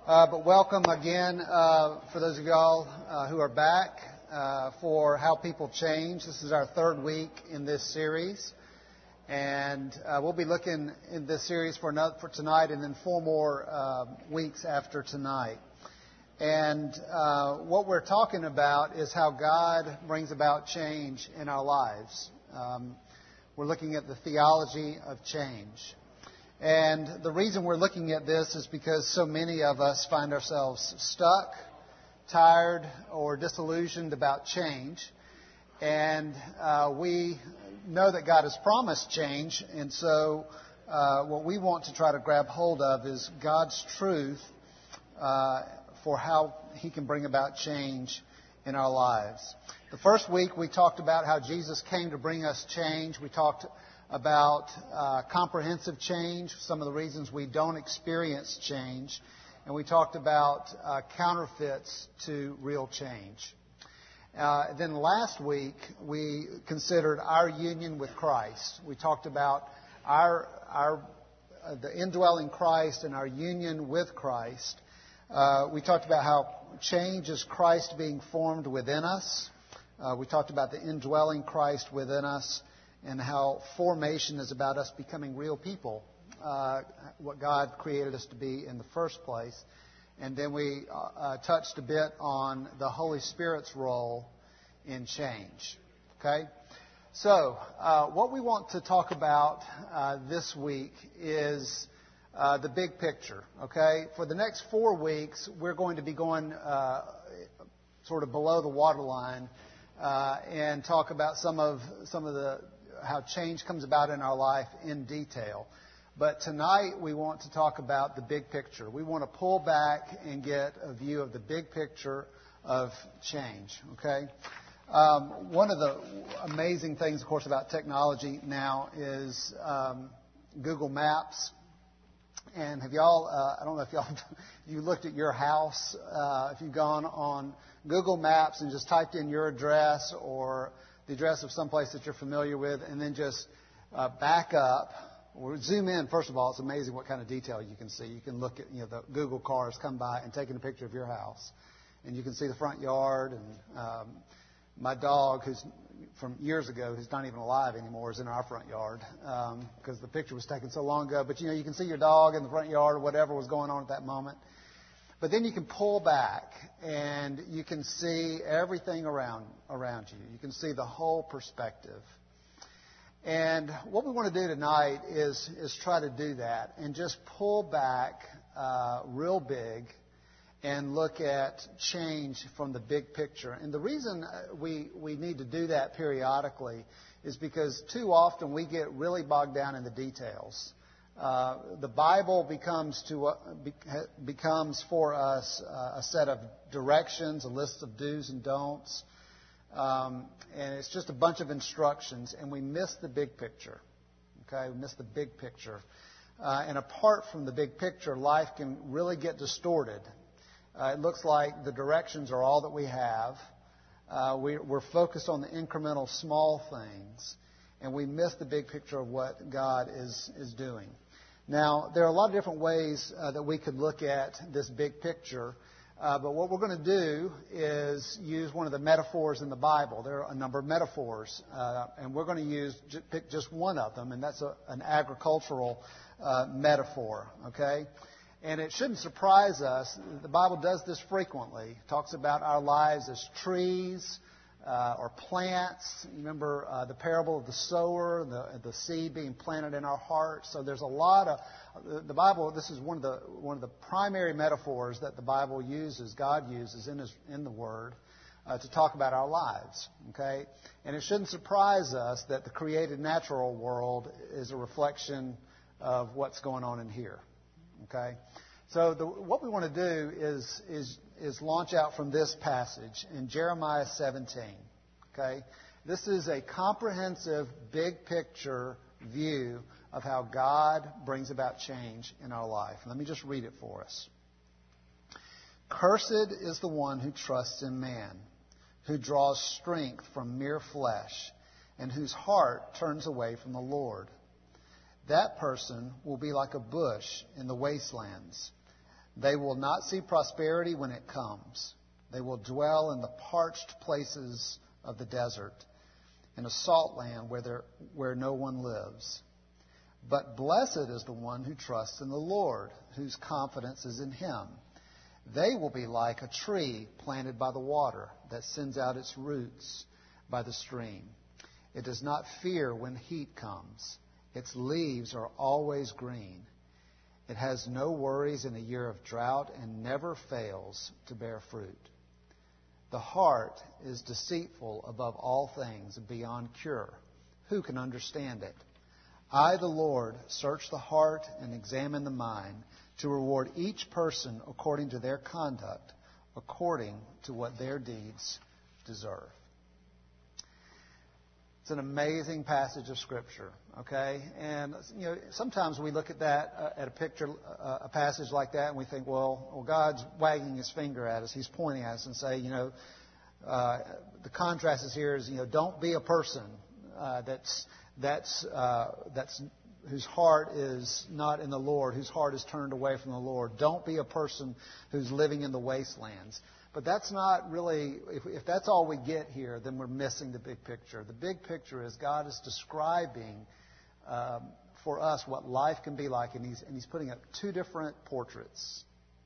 But welcome again for those of y'all who are back for How People Change. This is our third week in this series. And we'll be looking in this series for tonight and then 4 more weeks after tonight. And what we're talking about is how God brings about change in our lives. We're looking at the theology of change. And the reason we're looking at this is because so many of us find ourselves stuck, tired, or disillusioned about change. And we know that God has promised change. And so what we want to try to grab hold of is God's truth for how He can bring about change in our lives. The first week we talked about how Jesus came to bring us change. We talked about comprehensive change, some of the reasons we don't experience change. And we talked about counterfeits to real change. Then last week we considered our union with Christ. We talked about the indwelling Christ and our union with Christ. We talked about how change is Christ being formed within us. We talked about the indwelling Christ within us and how formation is about us becoming real people, what God created us to be in the first place. And then we touched a bit on the Holy Spirit's role in change. Okay? So, what we want to talk about this week is the big picture. Okay? For the next 4 weeks, we're going to be going sort of below the waterline and talk about some of the how change comes about in our life in detail. But tonight we want to talk about the big picture. We want to pull back and get a view of the big picture of change. Okay? One of the amazing things, of course, about technology now is Google Maps. And have y'all, I don't know if you looked at your house, if you've gone on Google Maps and just typed in your address or the address of some place that you're familiar with, and then just back up or zoom in. First of all, it's amazing what kind of detail you can see. You can look at the Google cars come by and taking a picture of your house, and you can see the front yard. And my dog, who's from years ago, who's not even alive anymore, is in our front yard because the picture was taken so long ago. But you can see your dog in the front yard or whatever was going on at that moment. But then you can pull back and you can see everything around you. You can see the whole perspective. And what we want to do tonight is try to do that and just pull back real big and look at change from the big picture. And the reason we need to do that periodically is because too often we get really bogged down in the details. The Bible becomes for us a set of directions, a list of do's and don'ts, and it's just a bunch of instructions, and we miss the big picture. Okay, we miss the big picture, and apart from the big picture, life can really get distorted. It looks like the directions are all that we have. We're focused on the incremental small things, and we miss the big picture of what God is doing. Now, there are a lot of different ways that we could look at this big picture, but what we're going to do is use one of the metaphors in the Bible. There are a number of metaphors, and we're going to pick just one of them, and that's an agricultural metaphor, okay? And it shouldn't surprise us. The Bible does this frequently. It talks about our lives as trees or plants. You remember the parable of the sower, the seed being planted in our hearts. So there's a lot of the Bible. This is one of the primary metaphors that the Bible uses, God uses in the Word to talk about our lives. Okay, and it shouldn't surprise us that the created natural world is a reflection of what's going on in here. Okay, so what we want to do is launch out from this passage in Jeremiah 17. Okay, this is a comprehensive, big picture view of how God brings about change in our life. Let me just read it for us. Cursed is the one who trusts in man, who draws strength from mere flesh, and whose heart turns away from the Lord. That person will be like a bush in the wastelands, They will not see prosperity when it comes. They will dwell in the parched places of the desert, in a salt land where no one lives. But blessed is the one who trusts in the Lord, whose confidence is in Him. They will be like a tree planted by the water that sends out its roots by the stream. It does not fear when heat comes. Its leaves are always green. It has no worries in a year of drought and never fails to bear fruit. The heart is deceitful above all things and beyond cure. Who can understand it? I, the Lord, search the heart and examine the mind to reward each person according to their conduct, according to what their deeds deserve. It's an amazing passage of Scripture, okay? And, sometimes we look at that, at a passage like that, and we think, well, God's wagging His finger at us. He's pointing at us and saying, the contrast is here is, don't be a person that's whose heart is not in the Lord, whose heart is turned away from the Lord. Don't be a person who's living in the wastelands. But that's not really, if that's all we get here, then we're missing the big picture. The big picture is God is describing for us what life can be like, and He's putting up two different portraits.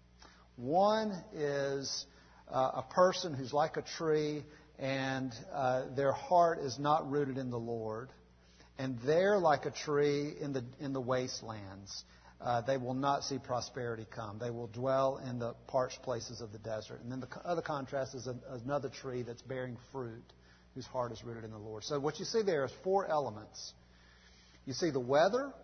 One is a person who's like a tree, and their heart is not rooted in the Lord, and they're like a tree in the wastelands. They will not see prosperity come. They will dwell in the parched places of the desert. And then the other contrast is another tree that's bearing fruit, whose heart is rooted in the Lord. So what you see there is four elements. You see the weather.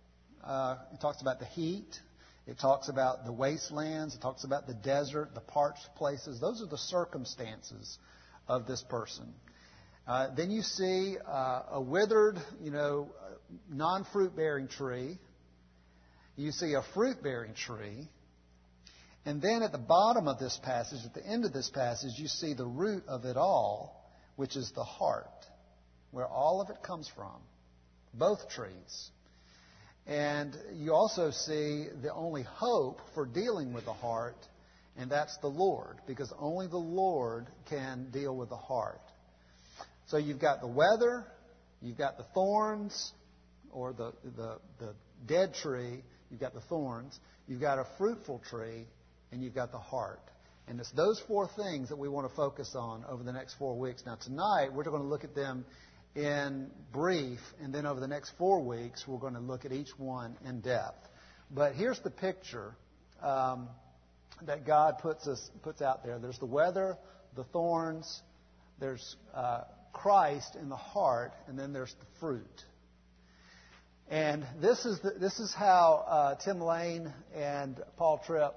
It talks about the heat. It talks about the wastelands. It talks about the desert, the parched places. Those are the circumstances of this person. Then you see a withered, non-fruit-bearing tree. You see a fruit-bearing tree. And then at the bottom of this passage, at the end of this passage, you see the root of it all, which is the heart, where all of it comes from, both trees. And you also see the only hope for dealing with the heart, and that's the Lord, because only the Lord can deal with the heart. So you've got the weather, you've got the thorns, or the dead tree, you've got the thorns, you've got a fruitful tree, and you've got the heart. And it's those four things that we want to focus on over the next 4 weeks. Now tonight, we're going to look at them in brief, and then over the next 4 weeks, we're going to look at each one in depth. But here's the picture that God puts out there. There's the weather, the thorns, there's Christ in the heart, and then there's the fruit. And this is how Tim Lane and Paul Tripp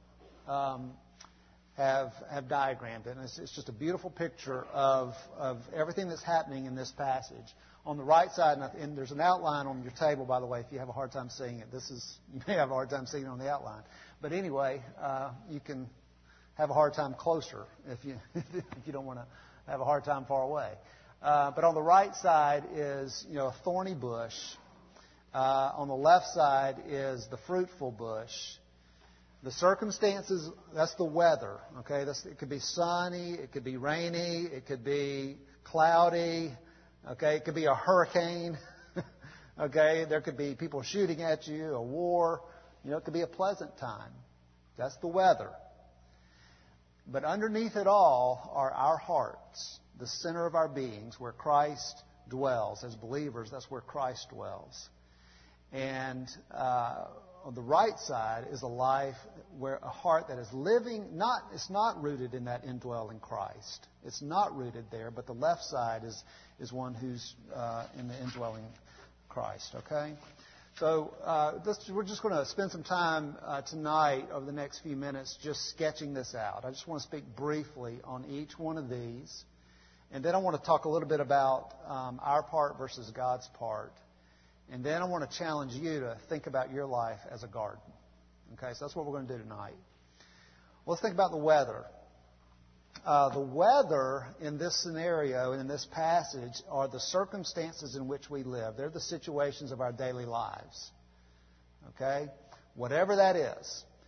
have diagrammed it. And it's just a beautiful picture of everything that's happening in this passage. On the right side, and there's an outline on your table, by the way, if you have a hard time seeing it. You may have a hard time seeing it on the outline. But anyway, you can have a hard time closer if you don't want to have a hard time far away. But on the right side is a thorny bush. On the left side is the fruitful bush. The circumstances, that's the weather. Okay, it could be sunny, it could be rainy, it could be cloudy. Okay, it could be a hurricane. Okay, there could be people shooting at you, a war. It could be a pleasant time. That's the weather. But underneath it all are our hearts, the center of our beings, where Christ dwells. As believers, that's where Christ dwells. And on the right side is a life where a heart that is living, it's not rooted in that indwelling Christ. It's not rooted there, but the left side is one who's in the indwelling Christ, okay? So we're just going to spend some time tonight over the next few minutes just sketching this out. I just want to speak briefly on each one of these. And then I want to talk a little bit about our part versus God's part. And then I want to challenge you to think about your life as a garden. Okay, so that's what we're going to do tonight. Let's think about the weather. The weather in this scenario and in this passage are the circumstances in which we live. They're the situations of our daily lives. Okay? Whatever that is.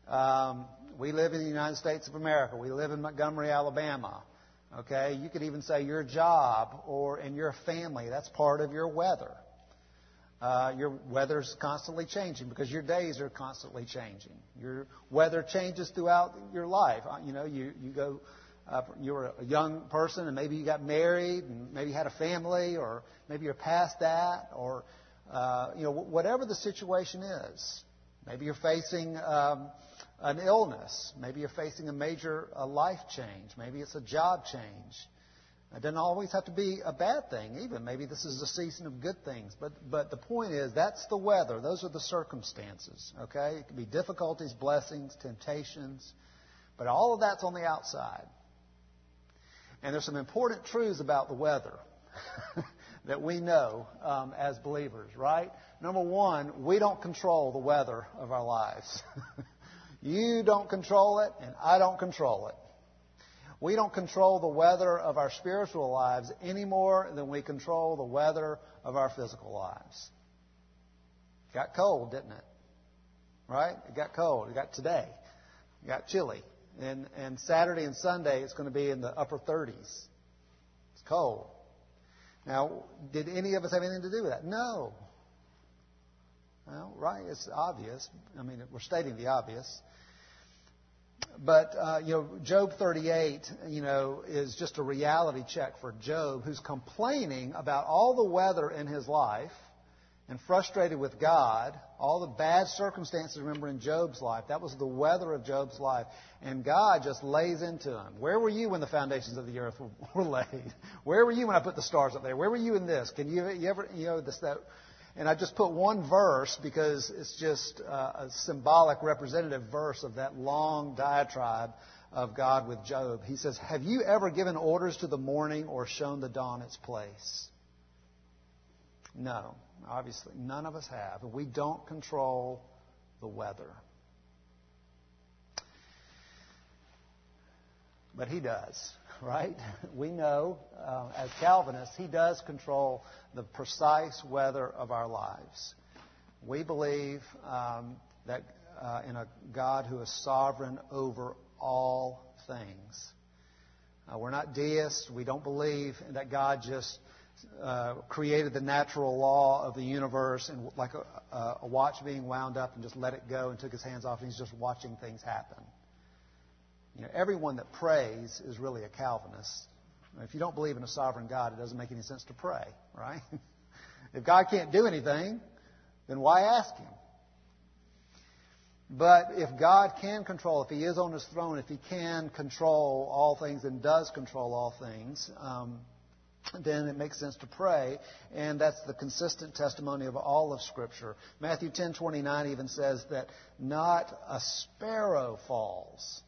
We live in the United States of America. We live in Montgomery, Alabama. Okay? You could even say your job and your family, that's part of your weather. Your weather's constantly changing because your days are constantly changing. Your weather changes throughout your life. You go, you're a young person and maybe you got married and maybe you had a family, or maybe you're past that, or whatever the situation is. Maybe you're facing an illness. Maybe you're facing a major life change. Maybe it's a job change. It doesn't always have to be a bad thing, even. Maybe this is a season of good things. But the point is, that's the weather. Those are the circumstances. Okay? It can be difficulties, blessings, temptations. But all of that's on the outside. And there's some important truths about the weather that we know as believers, right? Number one, we don't control the weather of our lives. You don't control it, and I don't control it. We don't control the weather of our spiritual lives any more than we control the weather of our physical lives. It got cold, didn't it? Right? It got cold. It got today. It got chilly. And Saturday and Sunday, it's going to be in the upper 30s. It's cold. Now, did any of us have anything to do with that? No. Well, right, it's obvious. I mean, we're stating the obvious. But, Job 38, is just a reality check for Job, who's complaining about all the weather in his life and frustrated with God, all the bad circumstances, remember, in Job's life. That was the weather of Job's life. And God just lays into him. Where were you when the foundations of the earth were laid? Where were you when I put the stars up there? Where were you in this? Can you ever, that... And I just put one verse because it's just a symbolic representative verse of that long diatribe of God with Job. He says, have you ever given orders to the morning or shown the dawn its place? No, obviously, none of us have. We don't control the weather. But He does, right? We know, as Calvinists, He does control the precise weather of our lives. We believe that in a God who is sovereign over all things. We're not deists. We don't believe that God just created the natural law of the universe and like a watch being wound up and just let it go and took His hands off and He's just watching things happen. Everyone that prays is really a Calvinist. If you don't believe in a sovereign God, it doesn't make any sense to pray, right? If God can't do anything, then why ask Him? But if God can control, if He is on His throne, if He can control all things and does control all things, then it makes sense to pray. And that's the consistent testimony of all of Scripture. Matthew 10:29 even says that not a sparrow falls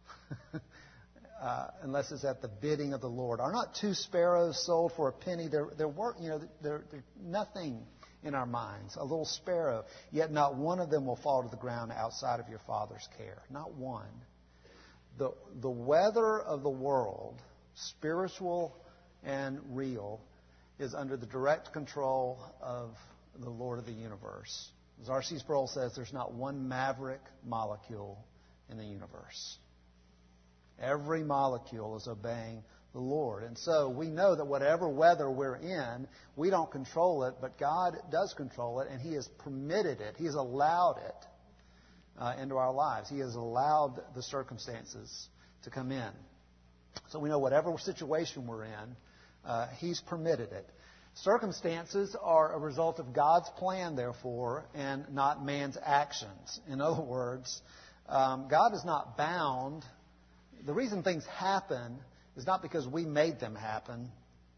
unless it's at the bidding of the Lord. Are not two sparrows sold for a penny? They're nothing in our minds. A little sparrow, yet not one of them will fall to the ground outside of your Father's care. Not one. The weather of the world, spiritual and real, is under the direct control of the Lord of the universe. As R.C. Sproul says, there's not one maverick molecule in the universe. Every molecule is obeying the Lord. And so we know that whatever weather we're in, we don't control it, but God does control it, and He has permitted it. He has allowed it into our lives. He has allowed the circumstances to come in. So we know whatever situation we're in, He's permitted it. Circumstances are a result of God's plan, therefore, and not man's actions. In other words, God is not bound. The reason things happen is not because we made them happen,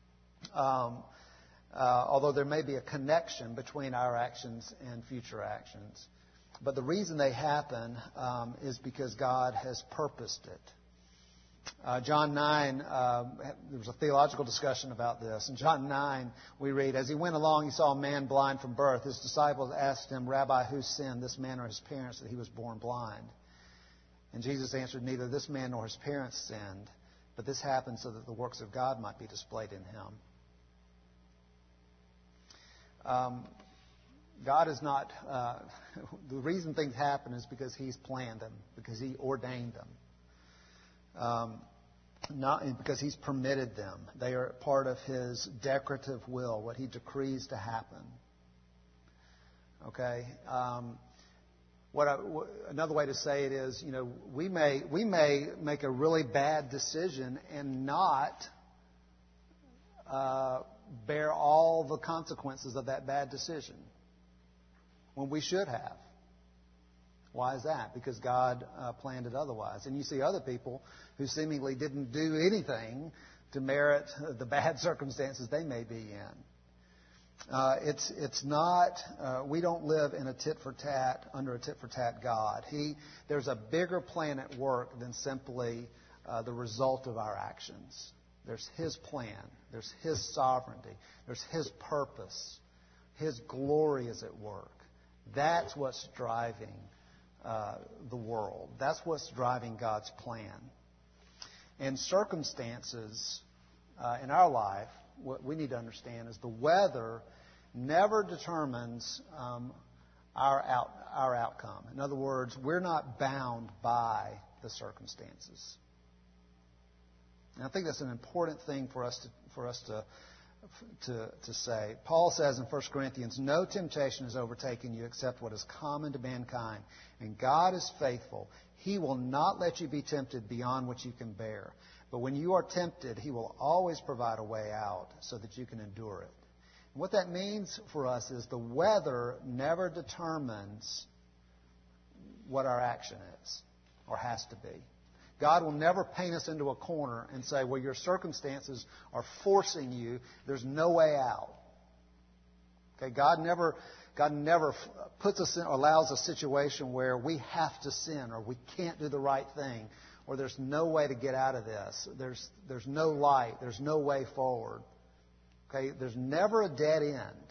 although there may be a connection between our actions and future actions. But the reason they happen is because God has purposed it. John 9, there was a theological discussion about this. In John 9, we read, as He went along, He saw a man blind from birth. His disciples asked Him, Rabbi, who sinned, this man or his parents, that he was born blind? And Jesus answered, neither this man nor his parents sinned, but this happened so that the works of God might be displayed in him. God is not, the reason things happen is because He's planned them, because He ordained them, not because He's permitted them. They are part of His decretive will, what He decrees to happen. Okay? Another way to say it is, we may make a really bad decision and not bear all the consequences of that bad decision when we should have. Why is that? Because God planned it otherwise. And you see other people who seemingly didn't do anything to merit the bad circumstances they may be in. It's not, we don't live in a tit-for-tat, under a tit-for-tat God. There's a bigger plan at work than simply the result of our actions. There's His plan. There's His sovereignty. There's His purpose. His glory is at work. That's what's driving the world. That's what's driving God's plan. And circumstances in our life, what we need to understand is the weather never determines our outcome. In other words, we're not bound by the circumstances. And I think that's an important thing for us to say. Paul says in 1 Corinthians, "No temptation has overtaken you except what is common to mankind. And God is faithful. He will not let you be tempted beyond what you can bear. But when you are tempted, He will always provide a way out so that you can endure it." And what that means for us is the weather never determines what our action is or has to be. God will never paint us into a corner and say, well, your circumstances are forcing you. There's no way out. Okay, God never puts us in, or allows a situation where we have to sin or we can't do the right thing or there's no way to get out of this. There's no light. There's no way forward. Okay, there's never a dead end.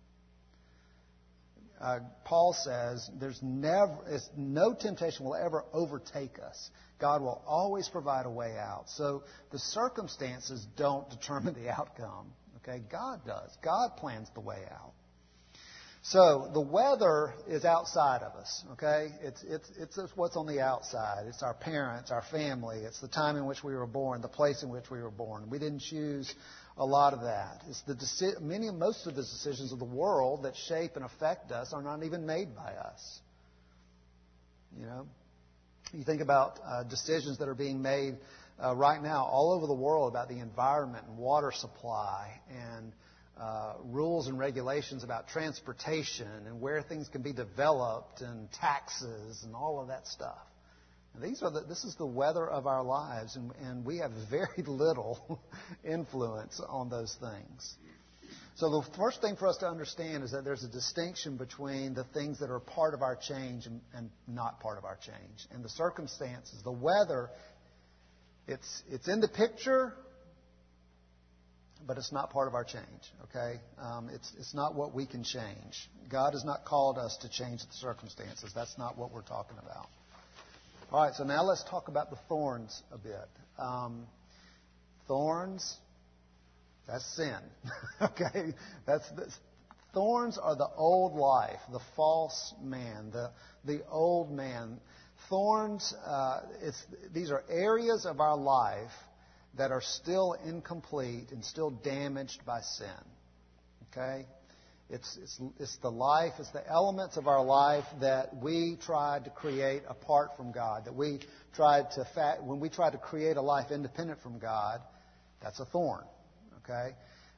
Paul says no temptation will ever overtake us. God will always provide a way out. So the circumstances don't determine the outcome. Okay, God does. God plans the way out. So the weather is outside of us. Okay, it's what's on the outside. It's our parents, our family. It's the time in which we were born, the place in which we were born. We didn't choose a lot of that. It's most of the decisions of the world that shape and affect us are not even made by us. You think about decisions that are being made right now all over the world about the environment and water supply and rules and regulations about transportation and where things can be developed and taxes and all of that stuff. This is the weather of our lives, and we have very little influence on those things. So the first thing for us to understand is that there's a distinction between the things that are part of our change and not part of our change. And the circumstances, the weather, it's in the picture, but it's not part of our change. Okay, it's not what we can change. God has not called us to change the circumstances. That's not what we're talking about. All right, so now let's talk about the thorns a bit. Thorns, that's sin. Okay, thorns are the old life, the false man, the old man. Thorns, these are areas of our life that are still incomplete and still damaged by sin. Okay? It's the life, it's the elements of our life that we tried to create apart from God. That when we tried to create a life independent from God, that's a thorn. Okay,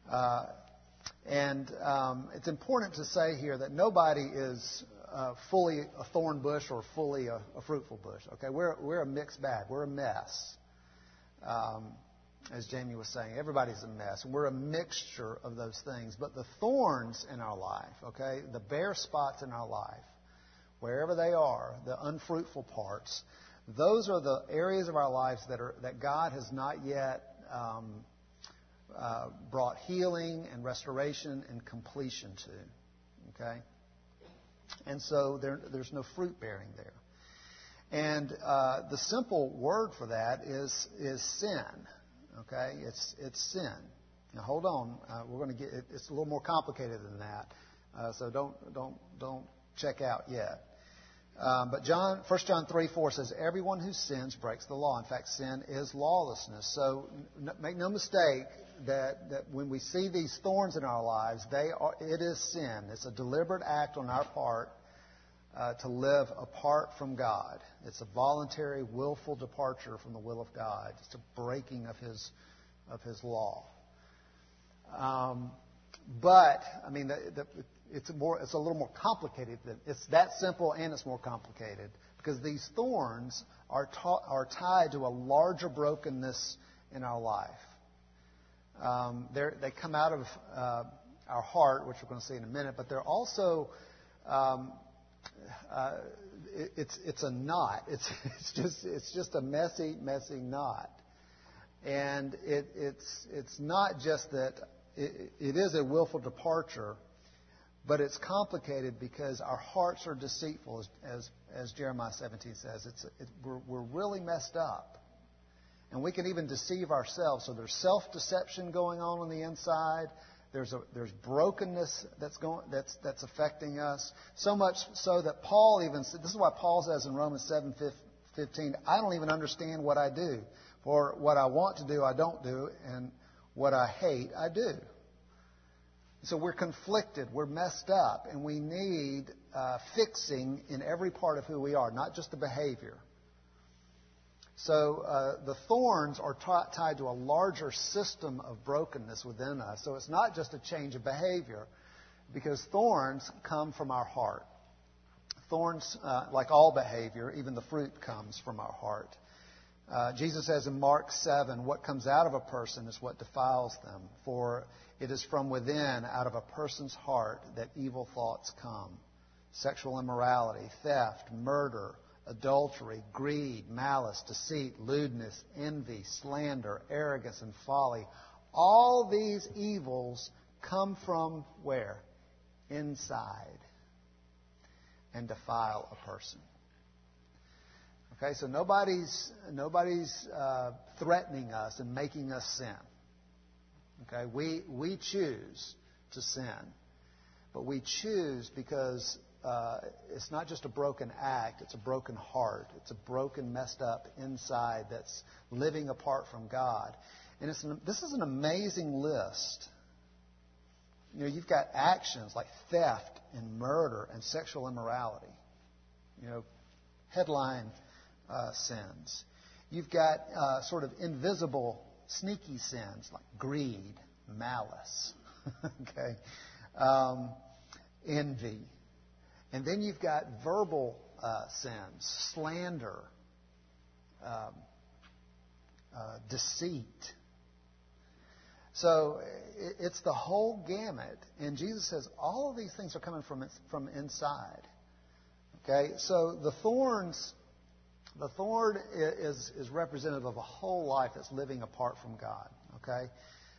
it's important to say here that nobody is fully a thorn bush or fully a fruitful bush. Okay, we're a mixed bag. We're a mess. As Jamie was saying, everybody's a mess. We're a mixture of those things. But the thorns in our life, okay, the bare spots in our life, wherever they are, the unfruitful parts, those are the areas of our lives that God has not yet brought healing and restoration and completion to. Okay? And so there's no fruit bearing there. And the simple word for that is sin. Okay, it's sin. Now hold on, we're going to get. It's a little more complicated than that. So don't check out yet. But 1 John 3:4 says, everyone who sins breaks the law. In fact, sin is lawlessness. So make no mistake that when we see these thorns in our lives, it is sin. It's a deliberate act on our part to live apart from God. It's a voluntary, willful departure from the will of God. It's a breaking of His law. But I mean, it's a little more complicated. It's that simple, and it's more complicated because these thorns are tied to a larger brokenness in our life. They come out of our heart, which we're going to see in a minute, but they're also it's a knot. It's just a messy knot, and it's not just that it is a willful departure, but it's complicated because our hearts are deceitful, as Jeremiah 17 says. We're really messed up. And we can even deceive ourselves. So there's self-deception going on the inside. There's brokenness that's affecting us. So much so that Paul even said, this is why Paul says in Romans 7:15, I don't even understand what I do. For what I want to do, I don't do, and what I hate, I do. So we're conflicted, we're messed up, and we need fixing in every part of who we are, not just the behavior. So the thorns are tied to a larger system of brokenness within us. So it's not just a change of behavior, because thorns come from our heart. Thorns, like all behavior, even the fruit comes from our heart. Jesus says in Mark 7, what comes out of a person is what defiles them. For it is from within, out of a person's heart, that evil thoughts come. Sexual immorality, theft, murder, adultery, greed, malice, deceit, lewdness, envy, slander, arrogance, and folly. All these evils come from where? Inside. And defile a person. Okay, so nobody's threatening us and making us sin. Okay, we choose to sin, but we choose because it's not just a broken act; it's a broken heart. It's a broken, messed up inside that's living apart from God. And this is an amazing list. You know, you've got actions like theft and murder and sexual immorality. You know, headline sins. You've got sort of invisible, sneaky sins like greed, malice, okay, envy. And then you've got verbal sins, slander, deceit. So it's the whole gamut. And Jesus says all of these things are coming from inside. Okay, so the thorn is representative of a whole life that's living apart from God. Okay,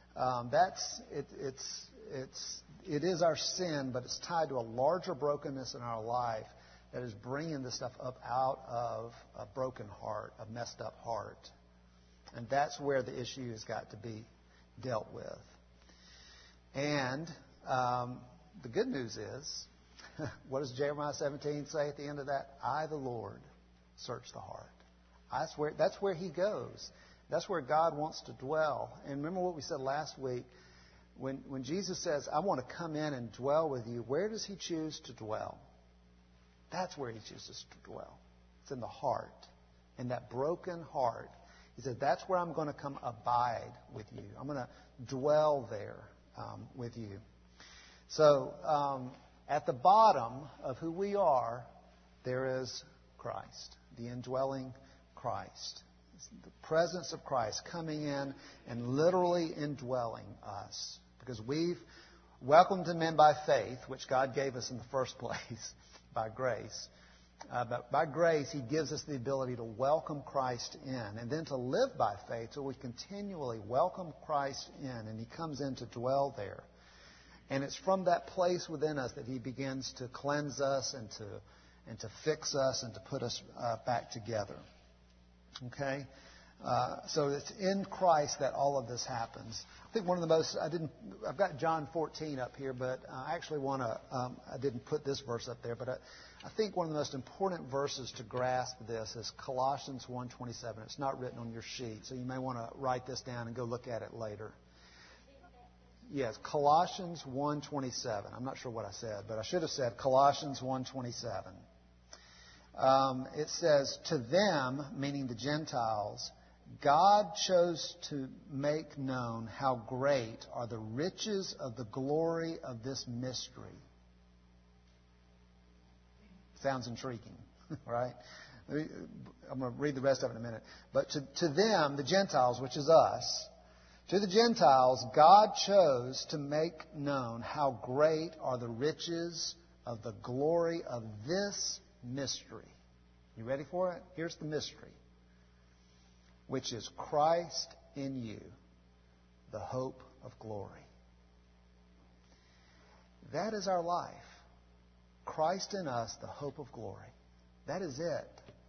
it is our sin, but it's tied to a larger brokenness in our life that is bringing this stuff up out of a broken heart, a messed up heart, and that's where the issue has got to be dealt with. And the good news is, what does Jeremiah 17 say at the end of that? I, the Lord, search the heart. That's where He goes. That's where God wants to dwell. And remember what we said last week. When Jesus says, I want to come in and dwell with you, where does He choose to dwell? That's where He chooses to dwell. It's in the heart. In that broken heart. He said, that's where I'm going to come abide with you. I'm going to dwell there with you. So, at the bottom of who we are, there is Christ, the indwelling Christ. It's the presence of Christ coming in and literally indwelling us. Because we've welcomed Him in by faith, which God gave us in the first place, by grace. But by grace, He gives us the ability to welcome Christ in and then to live by faith so we continually welcome Christ in and He comes in to dwell there. And it's from that place within us that He begins to cleanse us and to fix us and to put us back together. Okay? So it's in Christ that all of this happens. I think one of the most, I've got John 14 up here, but I actually want to, I didn't put this verse up there, but I think one of the most important verses to grasp this is Colossians 1:27. It's not written on your sheet, so you may want to write this down and go look at it later. Yes, Colossians 1:27. I'm not sure what I said, but I should have said Colossians 1:27. It says, to them, meaning the Gentiles, God chose to make known how great are the riches of the glory of this mystery. Sounds intriguing, right? I'm going to read the rest of it in a minute. But to them, the Gentiles, which is us, to the Gentiles, God chose to make known how great are the riches of the glory of this mystery. You ready for it? Here's the mystery, which is Christ in you, the hope of glory. That is our life. Christ in us, the hope of glory. That is it.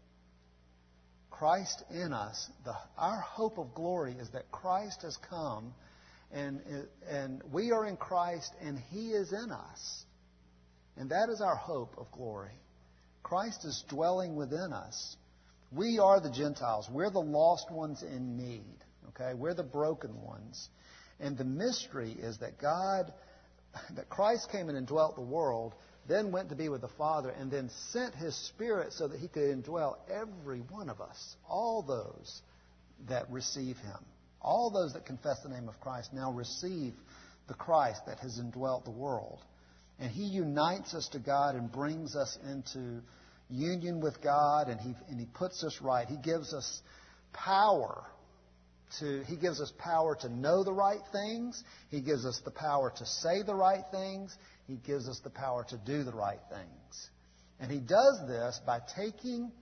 Christ in us. Our hope of glory is that Christ has come and we are in Christ and He is in us. And that is our hope of glory. Christ is dwelling within us. We are the Gentiles. We're the lost ones in need. Okay? We're the broken ones. And the mystery is that that Christ came in and dwelt the world, then went to be with the Father, and then sent His Spirit so that He could indwell every one of us, all those that receive Him. All those that confess the name of Christ now receive the Christ that has indwelt the world. And He unites us to God and brings us into union with God, and He puts us right. He gives us power He gives us power to know the right things. He gives us the power to say the right things. He gives us the power to do the right things. And He does this by taking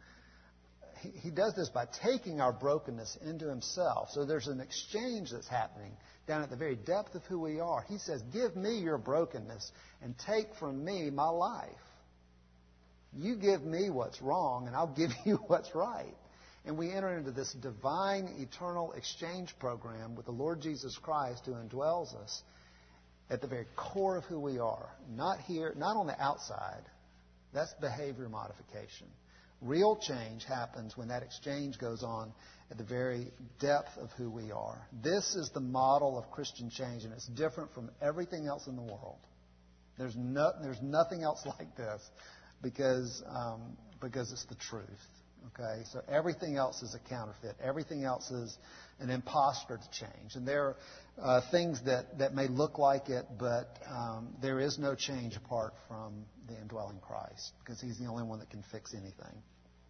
our brokenness into Himself. So there's an exchange that's happening down at the very depth of who we are. He says, give me your brokenness and take from me my life. You give me what's wrong and I'll give you what's right. And we enter into this divine, eternal exchange program with the Lord Jesus Christ who indwells us at the very core of who we are. Not here, not on the outside. That's behavior modification. Real change happens when that exchange goes on at the very depth of who we are. This is the model of Christian change, and it's different from everything else in the world. There's nothing else like this because it's the truth. Okay, so everything else is a counterfeit. Everything else is an impostor to change. And there are things that may look like it, but there is no change apart from the indwelling Christ because He's the only one that can fix anything.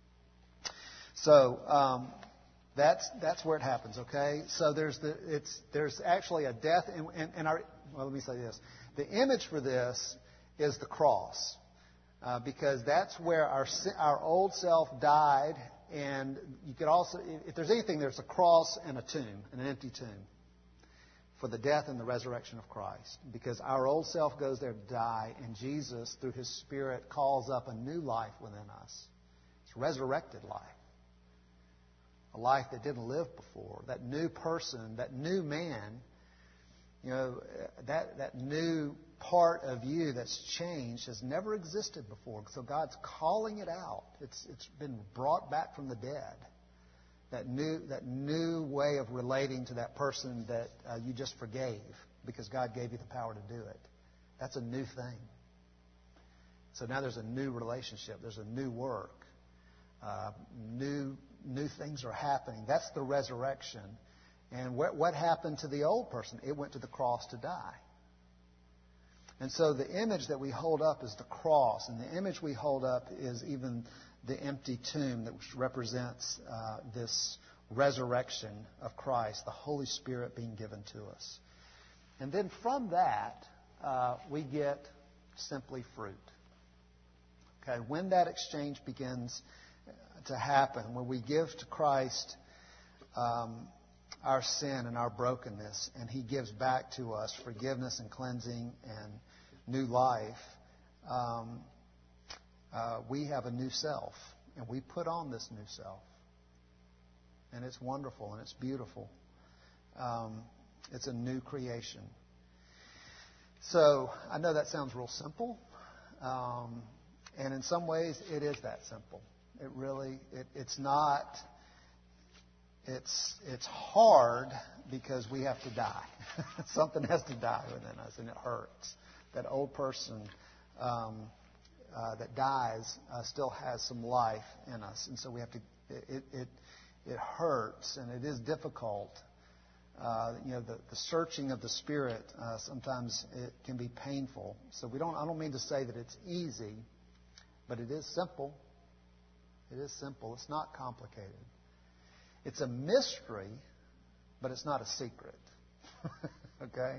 So that's where it happens. Okay, so there's actually a death in our. Well, let me say this: the image for this is the cross. Because that's where our old self died, and you could also, if there's anything, there's a cross and a tomb, an empty tomb, for the death and the resurrection of Christ. Because our old self goes there to die, and Jesus, through His Spirit, calls up a new life within us. It's resurrected life. A life that didn't live before. That new person, that new man, that new part of you that's changed has never existed before. So God's calling it out. It's been brought back from the dead. That new way of relating to that person that you just forgave because God gave you the power to do it. That's a new thing. So now there's a new relationship. There's a new work. New things are happening. That's the resurrection. And what happened to the old person? It went to the cross to die. And so the image that we hold up is the cross. And the image we hold up is even the empty tomb that represents this resurrection of Christ, the Holy Spirit being given to us. And then from that, we get simply fruit. Okay, when that exchange begins to happen, when we give to Christ our sin and our brokenness, and He gives back to us forgiveness and cleansing and new life, we have a new self, and we put on this new self. and it's wonderful, and it's beautiful. It's a new creation. So I know that sounds real simple, and in some ways it is that simple. It really, it's not. It's hard because we have to die. Something has to die within us, and it hurts. That old person that dies still has some life in us, and so we have to. It hurts, and it is difficult. The searching of the Spirit sometimes it can be painful. So I don't mean to say that it's easy, but it is simple. It is simple. It's not complicated. It's a mystery, but it's not a secret. Okay?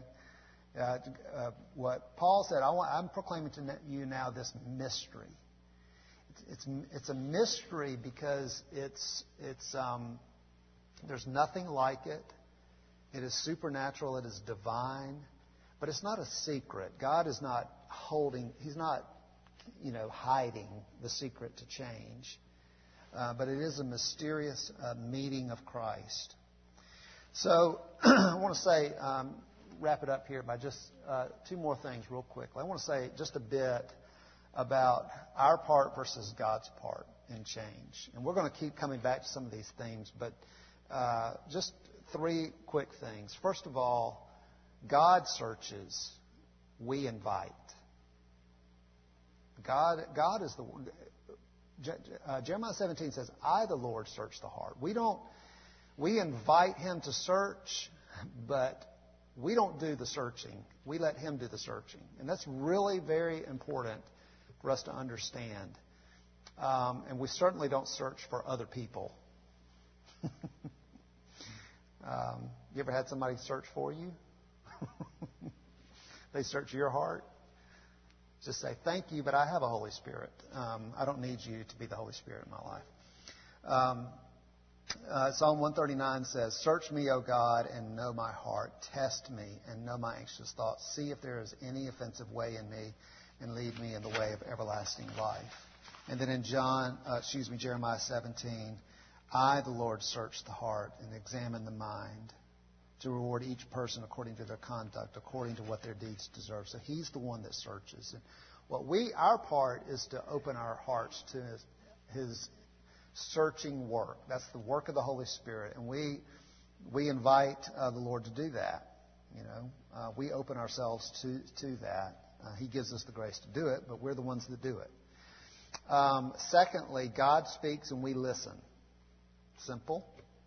What Paul said, I'm proclaiming to you now this mystery. It's a mystery because there's nothing like it. It is supernatural. It is divine. But it's not a secret. God is not He's not, hiding the secret to change. But it is a mysterious meeting of Christ. So I want to say, wrap it up here by just two more things real quickly. I want to say just a bit about our part versus God's part in change. And we're going to keep coming back to some of these themes, but just three quick things. First of all, God searches, we invite. God is the one. Jeremiah 17 says, I, the Lord, search the heart. We invite Him to search, but we don't do the searching. We let Him do the searching. And that's really very important for us to understand. And we certainly don't search for other people. You ever had somebody search for you? They search your heart? Just say, thank you, but I have a Holy Spirit. I don't need you to be the Holy Spirit in my life. Psalm 139 says, search me, O God, and know my heart. Test me and know my anxious thoughts. See if there is any offensive way in me, and lead me in the way of everlasting life. And then in Jeremiah 17, I, the Lord, search the heart and examine the mind to reward each person according to their conduct, according to what their deeds deserve. So He's the one that searches. And our part is to open our hearts to His searching work. That's the work of the Holy Spirit, and we invite the Lord to do that. We open ourselves to that. He gives us the grace to do it, but we're the ones that do it. Secondly, God speaks and we listen. Simple.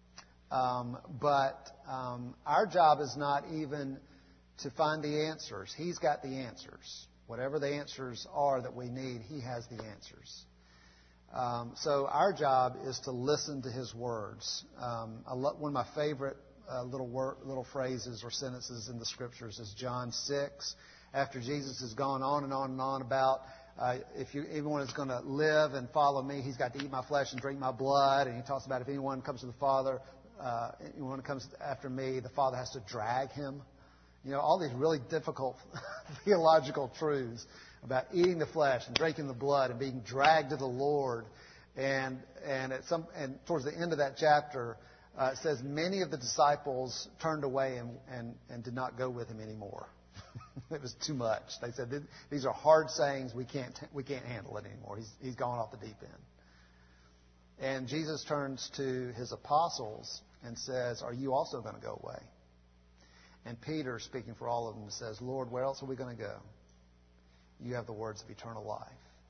But our job is not even to find the answers. He's got the answers. Whatever the answers are that we need, He has the answers. So our job is to listen to His words. One of my favorite little phrases or sentences in the Scriptures is John 6. After Jesus has gone on and on and on about if anyone is going to live and follow me, he's got to eat my flesh and drink my blood. And He talks about if anyone comes to the Father, anyone who comes after me, the Father has to drag him. All these really difficult theological truths about eating the flesh and drinking the blood and being dragged to the Lord. And towards the end of that chapter, it says many of the disciples turned away and did not go with Him anymore. It was too much. They said, these are hard sayings. We can't handle it anymore. He's gone off the deep end. And Jesus turns to His apostles and says, are you also going to go away? And Peter, speaking for all of them, says, Lord, where else are we going to go? You have the words of eternal life.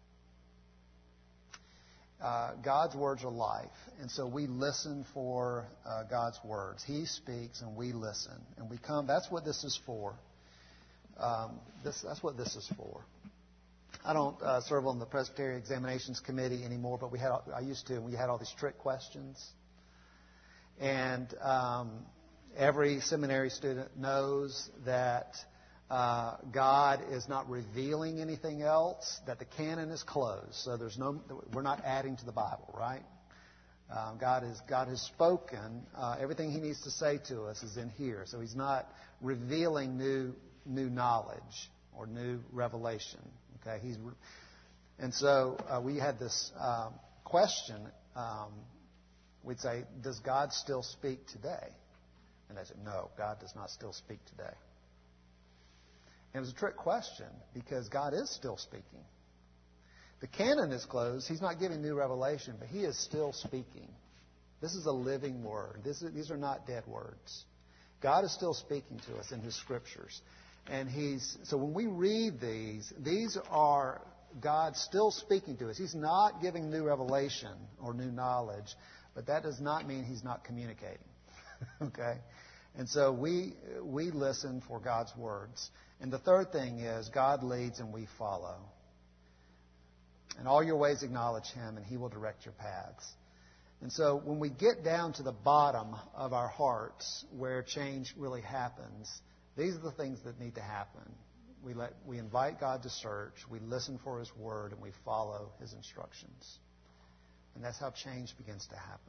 God's words are life. And so we listen for God's words. He speaks and we listen. And we come. That's what this is for. That's what this is for. I don't serve on the Presbyterian Examinations Committee anymore, but I used to, and we had all these trick questions. And every seminary student knows that God is not revealing anything else, that the canon is closed. So we're not adding to the Bible, right? God has spoken. Everything He needs to say to us is in here. So He's not revealing new knowledge or new revelation. Okay, and so we had this question: we'd say, does God still speak today? And they said, no, God does not still speak today. And it was a trick question because God is still speaking. The canon is closed. He's not giving new revelation, but He is still speaking. This is a living word. These are not dead words. God is still speaking to us in His Scriptures. And so when we read these are God still speaking to us. He's not giving new revelation or new knowledge, but that does not mean He's not communicating. Okay? And so we listen for God's words. And the third thing is God leads and we follow. In all your ways acknowledge Him and He will direct your paths. And so when we get down to the bottom of our hearts where change really happens, these are the things that need to happen. We invite God to search, we listen for His word, and we follow His instructions. And that's how change begins to happen.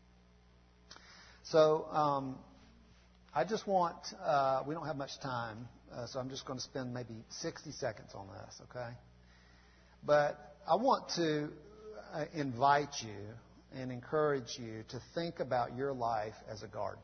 So I just want, we don't have much time, so I'm just going to spend maybe 60 seconds on this, okay? But I want to invite you and encourage you to think about your life as a garden.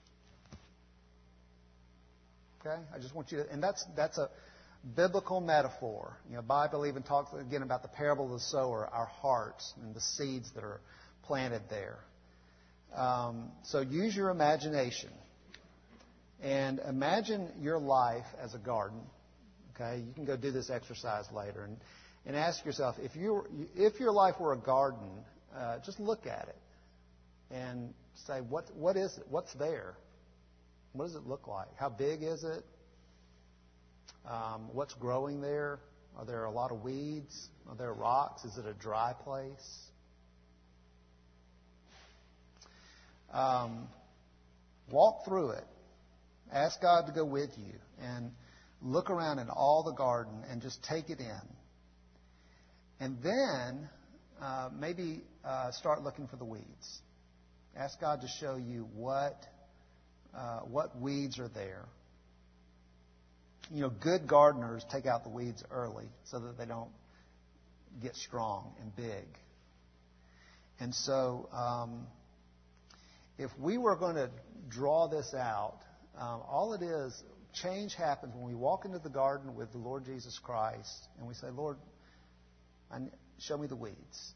Okay? I just want you to, and that's a biblical metaphor. You know, Bible even talks again about the parable of the sower, our hearts and the seeds that are planted there. So use your imagination and imagine your life as a garden. Okay? You can go do this exercise later and ask yourself, if your life were a garden, just look at it and say, what is it? What's there? What does it look like? How big is it? What's growing there? Are there a lot of weeds? Are there rocks? Is it a dry place? Walk through it. Ask God to go with you and look around in all the garden and just take it in. And then maybe start looking for the weeds. Ask God to show you what weeds are there. You know, good gardeners take out the weeds early so that they don't get strong and big. And so if we were going to draw this out, all it is, change happens when we walk into the garden with the Lord Jesus Christ and we say, Lord, show me the weeds.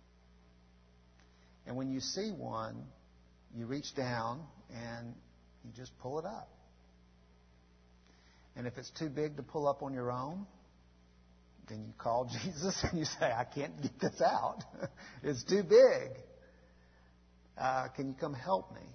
And when you see one, you reach down and you just pull it up. And if it's too big to pull up on your own, then you call Jesus and you say, I can't get this out. It's too big. Can you come help me?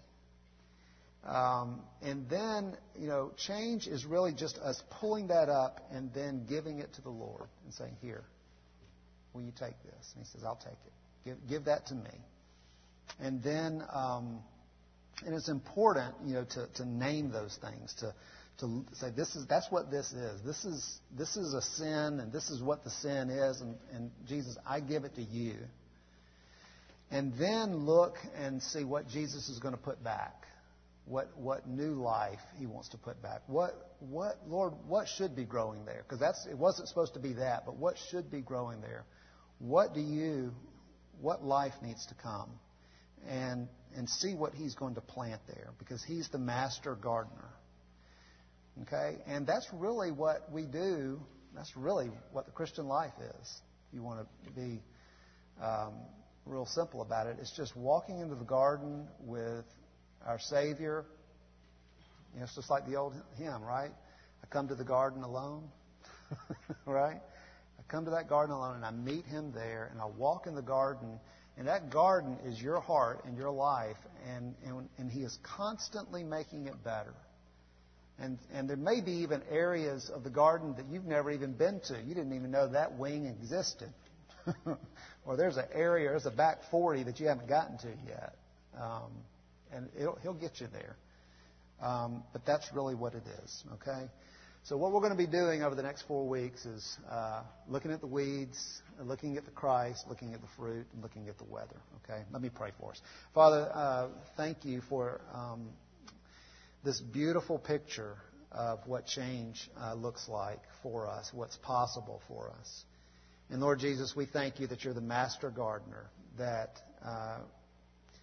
And then, you know, change is really just us pulling that up and then giving it to the Lord and saying, here, will you take this? And He says, I'll take it. Give that to me. And then, and it's important, you know, to name those things, to say that's what this is. This is a sin, and this is what the sin is. And Jesus, I give it to you. And then look and see what Jesus is going to put back. What new life He wants to put back. Lord, what should be growing there? Because it wasn't supposed to be that, but what should be growing there? What life needs to come? And see what He's going to plant there, because He's the master gardener. Okay? And that's really what we do. That's really what the Christian life is. If you want to be real simple about it, it's just walking into the garden with our Savior. You know, it's just like the old hymn, right? I come to the garden alone. Right? I come to that garden alone and I meet Him there and I walk in the garden. And that garden is your heart and your life, and He is constantly making it better. And there may be even areas of the garden that you've never even been to. You didn't even know that wing existed. Or there's a back 40 that you haven't gotten to yet. And He'll get you there. But that's really what it is, okay? So what we're going to be doing over the next 4 weeks is looking at the weeds, looking at the Christ, looking at the fruit, and looking at the weather. Okay? Let me pray for us. Father, thank You for this beautiful picture of what change looks like for us, what's possible for us. And Lord Jesus, we thank You that You're the master gardener, that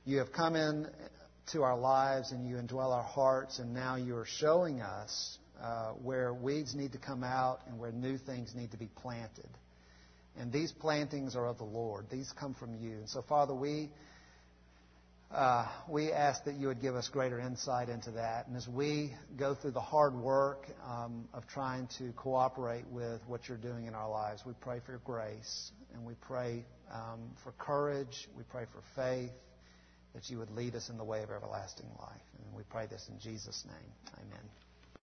You have come in to our lives and you indwell our hearts, and now you are showing us where weeds need to come out and where new things need to be planted. And these plantings are of the Lord. These come from you. And so, Father, we ask that you would give us greater insight into that. And as we go through the hard work of trying to cooperate with what you're doing in our lives, we pray for your grace, and we pray for courage. We pray for faith, that you would lead us in the way of everlasting life. And we pray this in Jesus' name. Amen.